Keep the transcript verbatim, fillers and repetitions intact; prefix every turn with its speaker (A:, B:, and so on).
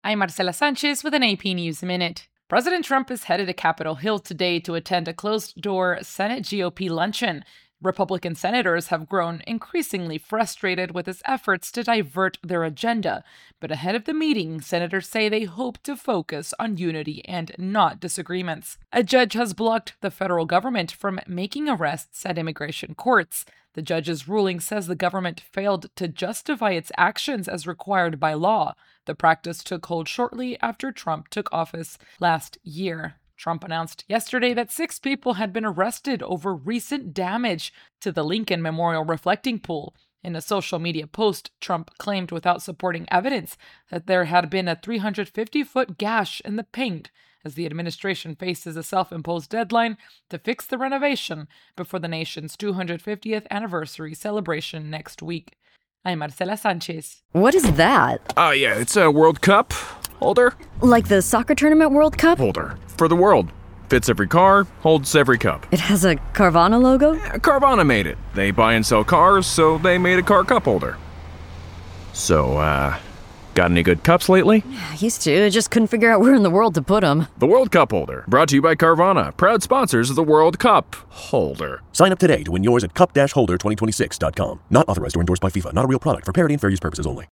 A: I'm Marcela Sanchez with an A P News Minute. President Trump is headed to Capitol Hill today to attend a closed-door Senate G O P luncheon. Republican senators have grown increasingly frustrated with his efforts to divert their agenda. But ahead of the meeting, senators say they hope to focus on unity and not disagreements. A judge has blocked the federal government from making arrests at immigration courts. The judge's ruling says the government failed to justify its actions as required by law. The practice took hold shortly after Trump took office last year. Trump announced yesterday that six people had been arrested over recent damage to the Lincoln Memorial Reflecting Pool. In a social media post, Trump claimed without supporting evidence that there had been a three hundred fifty foot gash in the paint as the administration faces a self-imposed deadline to fix the renovation before the nation's two hundred fiftieth anniversary celebration next week. I'm Marcela Sanchez.
B: What is that?
C: Oh, uh, yeah, it's a World Cup holder.
B: Like the soccer tournament World Cup?
C: Holder. For the world. Fits every car, holds every cup.
B: It has a Carvana logo?
C: Yeah, Carvana made it. They buy and sell cars, so they made a car cup holder. So, uh, got any good cups lately?
B: Used to, just couldn't figure out where in the world to put them.
C: The World Cup holder, brought to you by Carvana, proud sponsors of the World Cup holder.
D: Sign up today to win yours at cup dash holder twenty twenty-six dot com. Not authorized or endorsed by FIFA. Not a real product. For parody and fair use purposes only.